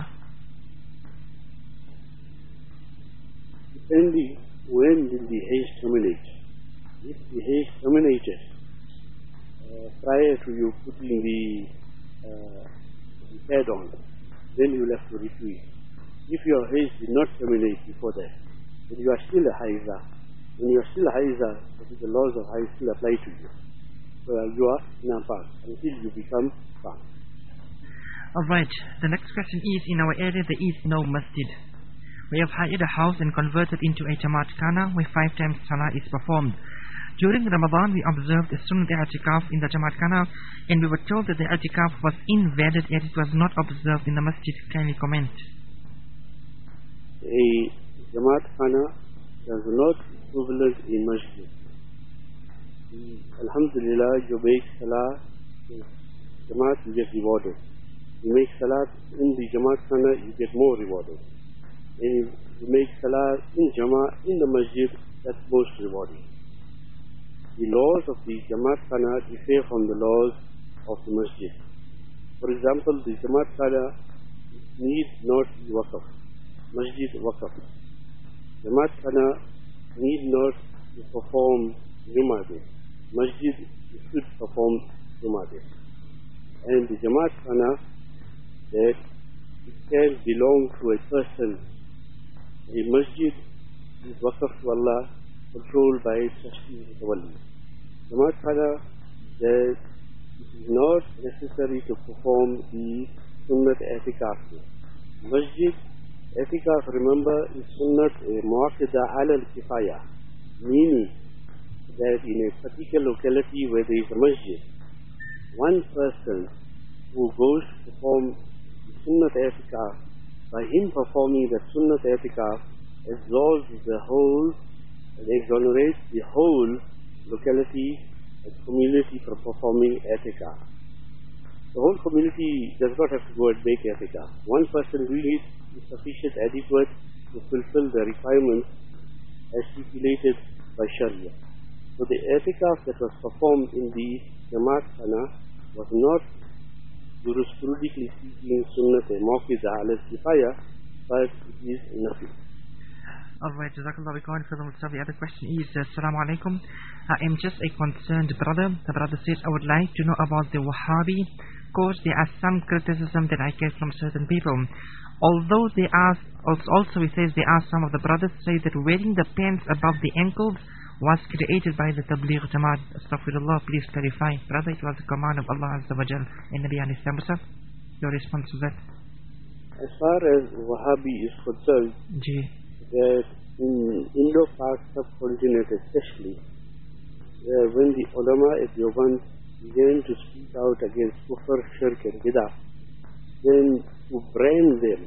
Depending when did the haze terminate. If the haze terminated Uh, prior to you putting the, uh, the pad on, then you will have to repeat. If your haze did not terminate before that, then you are still a haiza. When you are still a haiza, the laws of haiz still apply to you. So uh, you are nafas until you become fast. Alright, the next question is, in our area there is no masjid. We have hired a house and converted into a Jamaat Khana where five times Salah is performed. During Ramadan, we observed a Sunnat i'tikaf in the Jamaat Khana, and we were told that the i'tikaf was invalid as it was not observed in the masjid. Kindly comment. A Jamaat Khana does not equivalent in masjid. Alhamdulillah, you make salah in Jamaat, you get rewarded. You make salah in the Jamaat Khana, you get more rewarded. And you make salah in Jamaat, in the masjid, that's most rewarding. The laws of the Jamaat Khana differ from the laws of the masjid. For example, the Jamaat Khana needs not waqf. Masjid waqf. Jamaat Khana need not to perform Jumadah. Masjid should perform Jumadah. And the Jamaat Khana, that it can belong to a person. A masjid is waqf to Allah, controlled by trustees of the wali. Jamaat Khana, that it is not necessary to perform the Sunnat i'tikaf. Masjid i'tikaf, remember, is Sunnat mu'akkada ala al-kifaya. meaning that in a particular locality where there is a masjid, one person who goes to perform Sunnat I'tikaf, by him performing the Sunnat I'tikaf, absolves the whole and exonerates the whole locality and community from performing I'tikaf. The whole community does not have to go and make I'tikaf. One person doing it is sufficient, adequate to fulfill the requirements as stipulated by Sharia. So the I'tikaf that was performed in the Jamaat Khana was not jurisprudically speaking Sunnat Mawqiza ala Kifaya, but it is Nafi. Alright, Jazakallah, we go on further. The other question is, Assalamu alaikum. I am just a concerned brother. The brother says, I would like to know about the Wahhabi, because there are some criticism that I get from certain people. Although there are, also he says, there are some of the brothers say that wearing the pants above the ankles was created by the Tabligh Jamaat. Astaghfirullah, please clarify. Brother, it was the command of Allah Azza wa Jal and Nabi alayhi salam. Your response to that? As far as Wahhabi is concerned, Ji. that in Indo-Pak subcontinent especially, uh, when the ulama at Deoband began to speak out against kufr, shirk and bid'ah, then to brand them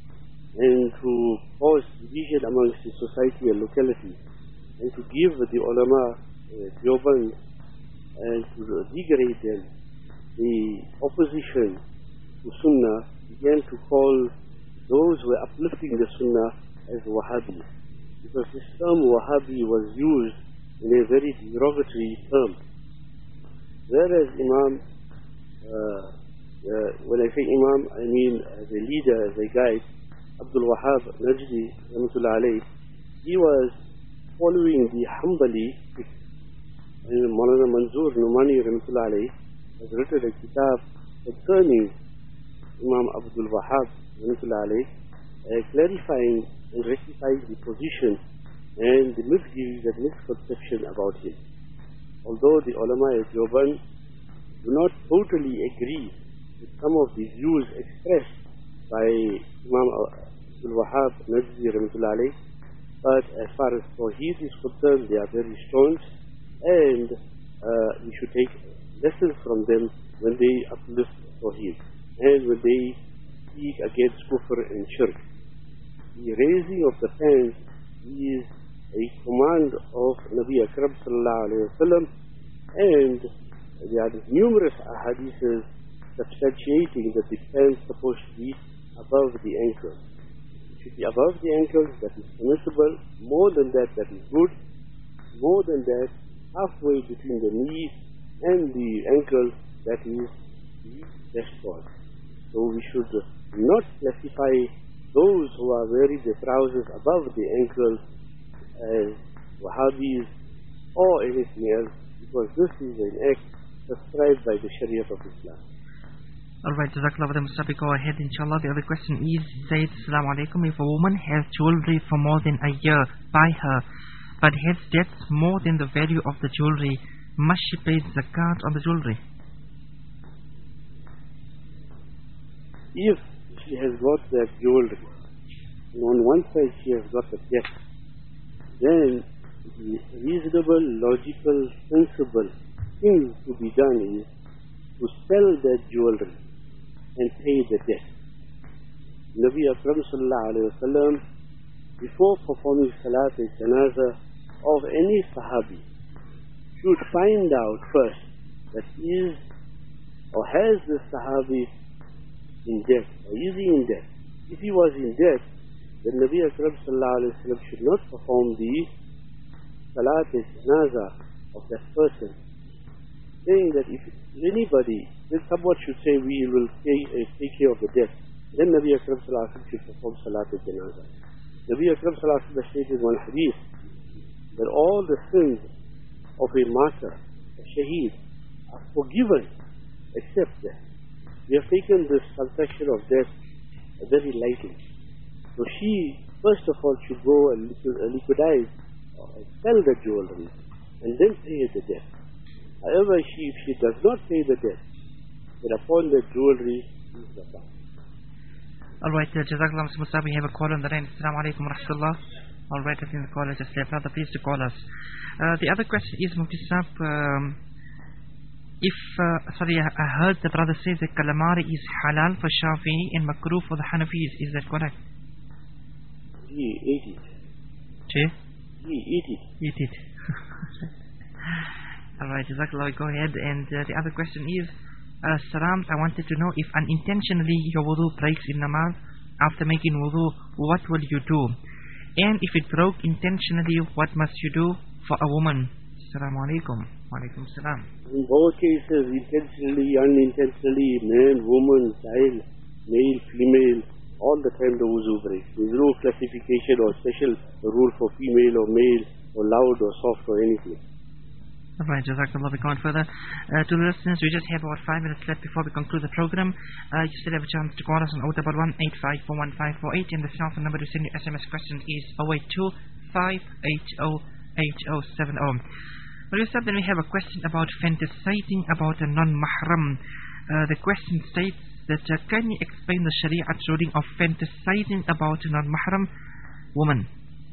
and to cause division amongst the society and locality, and to give the ulama uh, Deoband and to degrade them, the opposition to Sunnah began to call those who were uplifting the Sunnah as Wahhabi, because this term Wahhabi was used in a very derogatory term. Whereas Imam, uh, uh, when I say Imam, I mean as a leader, as a guide, Abdul Wahhab Najdi, rahmatullah alayh, he was following the Hanbali fiqh. And Maulana Manzoor Numani, rahmatullah alayh, has written a kitab concerning Imam Abdul Wahhab, rahmatullah alayh, uh, clarifying and rectifying the position and the misgivings and misconception about him. Although the ulama at Deoband do not totally agree with some of the views expressed by Imam Abdul Wahhab Najdi rahmatullah alayh, but as far as Tawheed is concerned, they are very strong, and uh, we should take lessons from them when they uplift Tawheed and when they speak against kufr and shirk. The raising of the pants is a command of Nabi Akram sallallahu alayhi wa sallam, and there are numerous ahadiths substantiating that the pants are supposed to be above the ankles. It should be above the ankles, that is permissible. More than that, that is good. More than that, halfway between the knee and the ankle, that is the best part. So we should not classify those who are wearing the trousers above the ankle as Wahhabis or anything else, because this is an act prescribed by the Sharia of Islam. Alright, Jazakallah, Mustafa, go ahead, inshallah. The other question is, Zayd, Assalamu alaikum. If a woman has jewelry for more than a year by her, but has debts more than the value of the jewelry, must she pay zakat on the jewelry? If she has got that jewelry, and on one side she has got the debt, then the reasonable, logical, sensible thing to be done is to sell that jewelry and pay the debt. Nabi Akram sallallahu alayhi wa sallam, before performing salat and janaza of any sahabi, should find out first that is or has the sahabi in debt, or is he in debt. If he was in debt, then Nabi Akram sallallahu alayhi wa sallam should not perform the salat and janaza of that person, saying that if anybody, then someone should say, we will pay, uh, take care of the debt. Then Nabi Akram sallallahu alayhi wa sallam should perform salat and janaza. Nabi Akram sallallahu alayhi wa sallam stated in one hadith that all the sins of a martyr, a shaheed, are forgiven except that. We have taken this transaction of death very lightly. So she, first of all, should go and liquidize, uh, sell the jewelry, and then pay the debt. However, she, if she does not pay the debt, then upon the jewelry is the debt. Alright, uh, Jazakallah, Mister Musa, we have a call on the line. Assalamu alaikum wa rahmatullah. All right, I think the caller just left. Brother, please to call us. Uh, the other question is, Mufti Saab, um, if, uh, sorry, I, I heard the brother say that calamari is halal for Shafi'i and makruh for the Hanafis. Is that correct? He ate it. Che? He eat it. Eat it. All right, Jazakallah, go ahead. And uh, the other question is, uh, Salam, I wanted to know if unintentionally your wudu breaks in namaz, after making wudu, what will you do? And if it broke intentionally, what must you do for a woman? Assalamu alaikum. Wa alaikum salam. In both cases, intentionally, unintentionally, man, woman, child, male, female, all the time the wuzu breaks. There is no classification or special rule for female or male or loud or soft or anything. Alright, Jazakallah, we go on further. Uh, to the listeners, we just have about five minutes left before we conclude the program. Uh, you still have a chance to call us on zero one one eight five four one five four eight, and the cell phone number to send your S M S questions is zero eight two five eight zero eight zero seven zero. Well, then we have a question about fantasizing about a non-mahram. Uh, the question states that uh, can you explain the Shariat ruling of fantasizing about a non-mahram woman?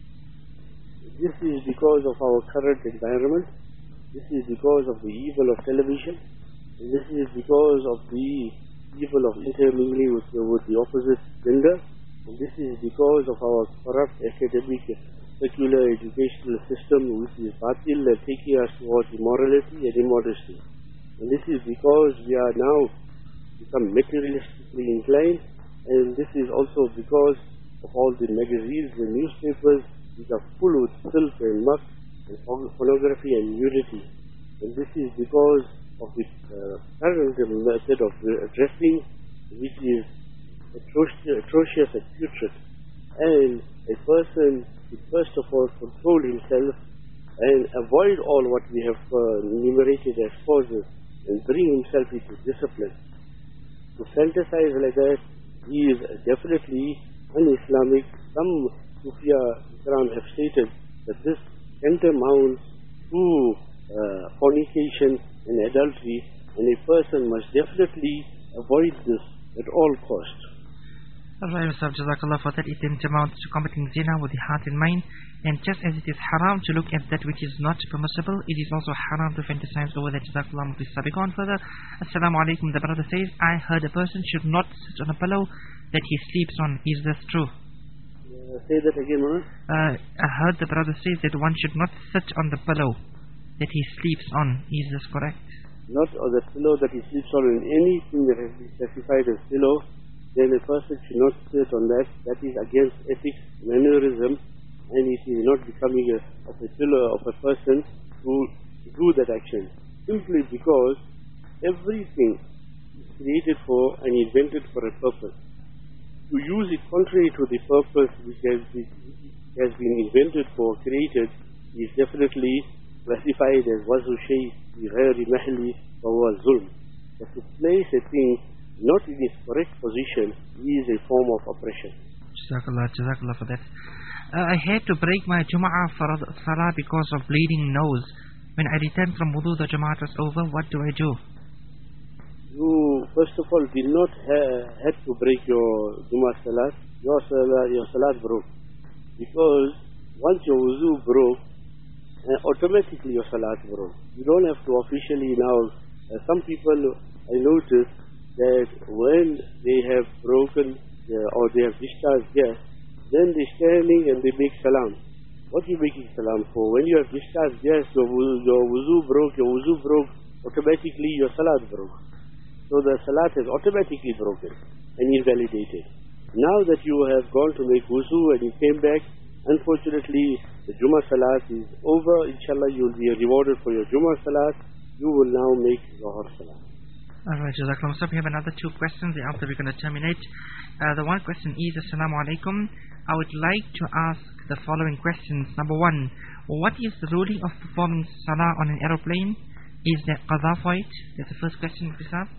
This is because of our current environment. This is because of the evil of television. And this is because of the evil of intermingling with, uh, with the opposite gender. And this is because of our corrupt academic, secular educational system, which is batil and taking us towards immorality and immodesty. And this is because we are now become materialistically inclined. And this is also because of all the magazines and newspapers which are full with filth and muck and pornography and nudity. And this is because of the uh, current method of dressing, which is atrocious, atrocious and putrid. And a person should first of all control himself and avoid all what we have uh, enumerated as causes and bring himself into discipline. To fantasize like that is definitely un-Islamic. Some Sufia Islam have stated that this tantamounts to uh, fornication and adultery, and a person must definitely avoid this at all costs. Alright, Ustaz, Jazakallah for that. It tantamounts to committing zina with the heart and mind, and just as it is haram to look at that which is not permissible, it is also haram to fantasize over that. Jazakallah. Please go on further. Assalamu alaikum. The brother says, I heard a person should not sit on a pillow that he sleeps on. Is this true? Uh, say that again, Mama. Uh, I heard the brother say that one should not sit on the pillow that he sleeps on. Is this correct? Not on the pillow that he sleeps on, in anything that has been specified as pillow, then a person should not sit on that. That is against ethics, mannerism, and it is not becoming a, of a pillow of a person to do that action. Simply because everything is created for and invented for a purpose. To use it contrary to the purpose which has been, has been invented for, created, is definitely classified as wazu shay bi ghayri mahli wa huwa zulm. But to place a thing not in its correct position is a form of oppression. Jazakallah, Jazakallah for that. Uh, I had to break my Jum'ah for Salah because of bleeding nose. When I returned from wudu, the Jum'ah was over. What do I do? You, first of all, did not ha- have to break your Jummah Salat. Your Salat, your Salat broke. Because once your wuzu broke, uh, automatically your Salat broke. You don't have to officially now. Uh, some people, I noticed that when they have broken uh, or they have discharged gas, then they're standing and they make salam. What are you making salam for? When you have discharged gas, your, your wuzu broke, your wuzu broke, automatically your Salat broke. So the Salat has automatically broken and invalidated. Now that you have gone to make wuzu and you came back, unfortunately the Jummah Salat is over. Inshallah you will be rewarded for your Jummah Salat. You will now make Zohar Salat. Alright, Jazakallah. So we have another two questions after we're going to terminate. Uh, the one question is, Assalamu alaikum. I would like to ask the following questions. Number one, what is the ruling of performing Salah on an aeroplane? Is there qadha for it? That's the first question, Pisab.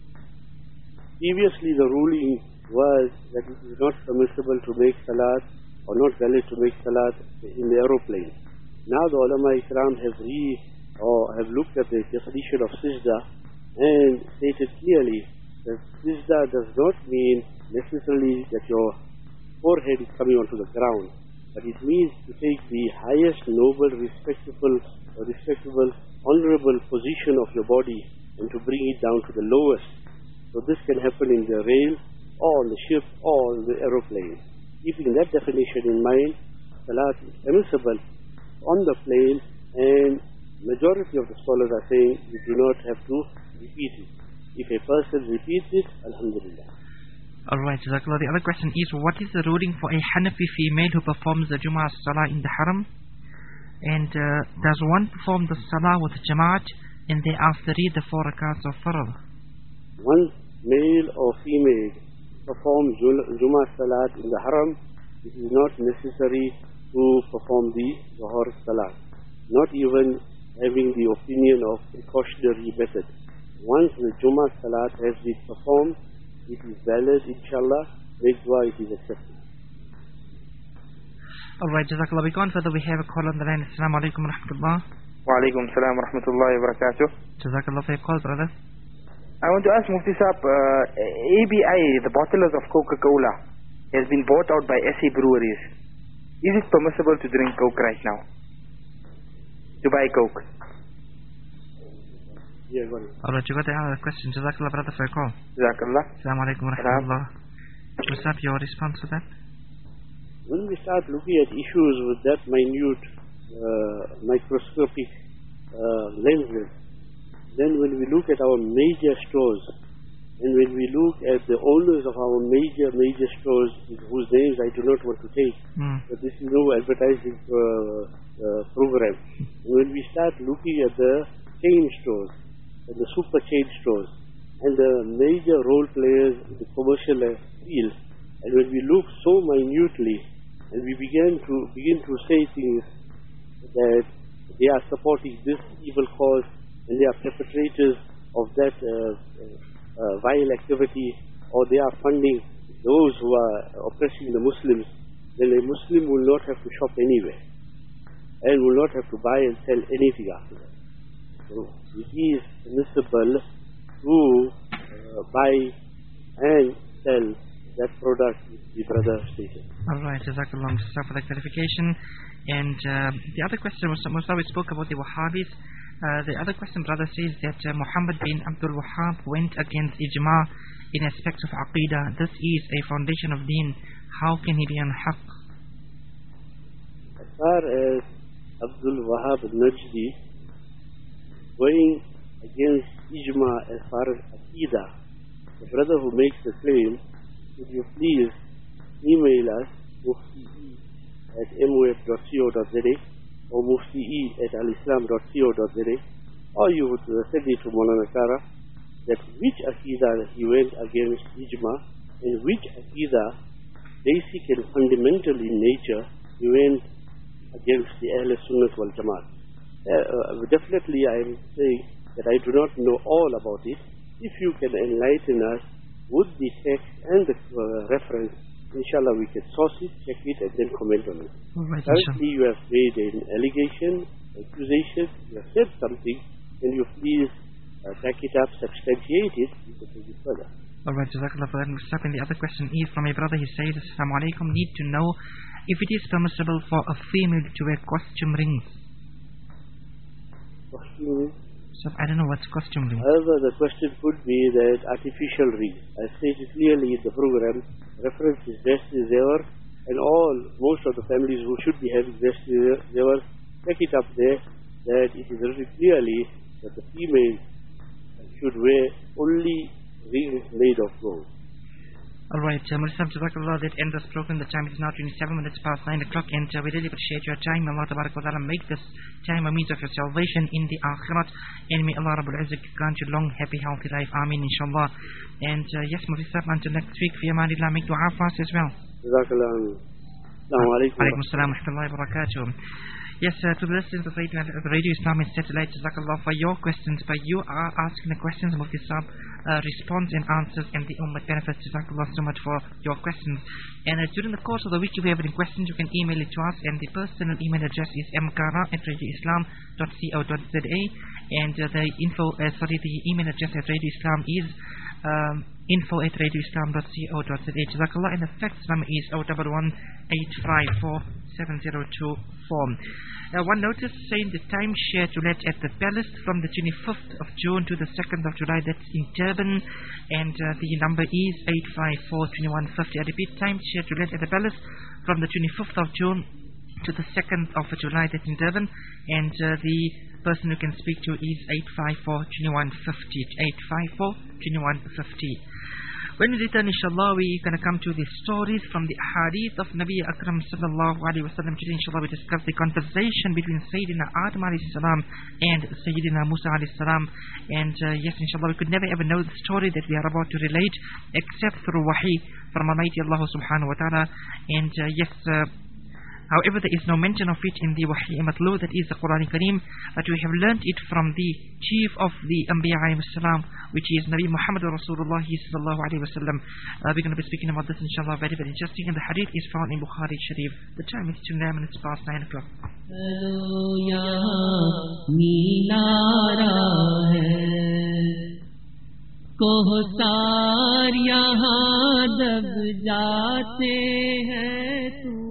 Previously the ruling was that it is not permissible to make Salat or not valid to make Salat in the aeroplane. Now the ulama Ikram have re or have looked at the definition of Sijda and stated clearly that Sijda does not mean necessarily that your forehead is coming onto the ground. but it means to take the highest, noble, respectable, uh, respectable, honorable position of your body and to bring it down to the lowest. So this can happen in the rail, or on the ship, or on the aeroplane. Keeping that definition in mind, salat is permissible on the plane, and majority of the scholars are saying you do not have to repeat it. If a person repeats it, alhamdulillah. Alright, Jazakallah. The other question is, what is the ruling for a Hanafi female who performs the Jumu'ah Salah in the Haram? And uh, does one perform the Salah with Jamaat and they ask to read the four rakats of Farad? One male or female performs Jumu'ah Salat in the Haram, it is not necessary to perform the Zuhur Salat. Not even having the opinion of precautionary method. Once the Jumu'ah Salat has been performed, it is valid, inshallah, that's why it is accepted. Alright, Jazakallah. We go on further. We have a call on the line. Assalamu alaikum wa rahmatullah. Wa alaikum salam wa rahmatullahi wa barakatuh. Jazakallah for your call, brother. I want to ask Mufti Saab, uh, A B I, the bottlers of Coca-Cola, has been bought out by S A breweries. Is it permissible to drink Coke right now? To buy Coke? Yeah, got it. Alright, you got the other question. Jazakallah, brother, for your call. Jazakallah. Assalamu alaikum wa rahmatullah. What's up, your response to that? When we start looking at issues with that minute, uh, microscopic uh, lenses, then when we look at our major stores, and when we look at the owners of our major, major stores, whose names I do not want to take, mm. but this is no advertising uh, uh, program. And when we start looking at the chain stores, and the super chain stores, and the major role players in the commercial field, and when we look so minutely, and we begin to begin to say things that they are supporting this evil cause, and they are perpetrators of that uh, uh, vile activity, or they are funding those who are oppressing the Muslims, then a Muslim will not have to shop anywhere, and will not have to buy and sell anything after that. So it is permissible to uh, buy and sell that product, the brother stated. Alright, Jazakallah for the clarification. And uh, the other question was, Musa, we spoke about the Wahhabis. Uh, the other question, brother, says that uh, Muhammad bin Abdul Wahhab went against Ijma in aspects of Aqidah. This is a foundation of Deen. How can he be on Haqq? As far as Abdul Wahhab Najdi going against Ijma as far as Aqidah, the brother who makes the claim, would you please email us mufti at m w f dot co dot z a or mufti at al islam dot co dot z a, or you would uh, send it to Maulana Kara, that which Aqidah he went against Ijma, and which Aqidah, basic and fundamental in nature, he went against the Ahl Sunnah wal Jamaat. Uh, uh, definitely I am saying that I do not know all about it. If you can enlighten us with the text and the uh, reference, inshallah we can source it, check it, and then comment on it. Right, currently you have made an allegation, accusation, you have said something, can you please uh, back it up, substantiate it, we can take it further. Alright, Jazakallah for that. And the other question is from a brother. He says, Assalamu alaikum, need to know if it is permissible for a female to wear costume rings. Costume? So I don't know what's costume ring. However, the question could be that artificial ring. I stated clearly in the program, reference is best is ever, and all, most of the families who should be having best is ever, take it up there, that it is written clearly that the female should wear only rings made of gold. Alright, uh, Mursam, Jazakallah, that ends this program. The time is now twenty-seven minutes past nine o'clock, and uh, we really appreciate your time. Allah Tabarak wa Ta'ala make this time a means of your salvation in the Akhirat, and may Allah Rabbul Izzah grant you long, happy, healthy life. Ameen, inshallah. And uh, yes, Mursam, until next week, fi amanillah, make dua for us as well. Jazakallah. Assalamu alaikum. Alaikum assalam wa rahmatullahi wa barakatuh. Yes, uh, to the listeners of Radio, Radio Islam and Satellite, Jazakallah for your questions. By you are asking the questions, Mufti Saab uh, responds and answers, and the Ummah benefits. Jazakallah so much for your questions. And uh, during the course of the week, if you have any questions, you can email it to us, and the personal email address is m kara at radio islam dot co dot z a, and uh, the info, uh, sorry, the email address at Radio Islam is um, info at radio islam dot co dot za. Jazakallah. And the fax number is zero one one eight five four seven zero two four. Uh, one notice saying the timeshare roulette at the Palace from the twenty-fifth of June to the second of July, that's in Durban, and uh, the number is eight five four two one five zero. I repeat, timeshare roulette at the Palace from the twenty-fifth of June to the second of July, that's in Durban, and uh, the person who can speak to is eight five four two one five zero, eight five four two one five zero. When we return, inshallah, we're going to come to the stories from the hadith of Nabi Akram sallallahu alayhi wa sallam. Today, inshallah, we discuss the conversation between Sayyidina Adam alayhi salam and Sayyidina Musa alayhi salam. And uh, yes, inshallah, we could never ever know the story that we are about to relate except through wahi from Almighty Allah subhanahu wa ta'ala. And uh, yes, uh, however, there is no mention of it in the Wahi Matlu, that is the Quran Kareem, but we have learnt it from the chief of the Anbiya alayhi salam, which is Nabi Muhammad Rasulullah sallallahu alayhi wa sallam. Uh, we're going to be speaking about this, inshallah, very, very interesting. And the hadith is found in Bukhari Sharif. The time is two minutes past nine o'clock. कोहसार यहाँ दब जाते हैं तू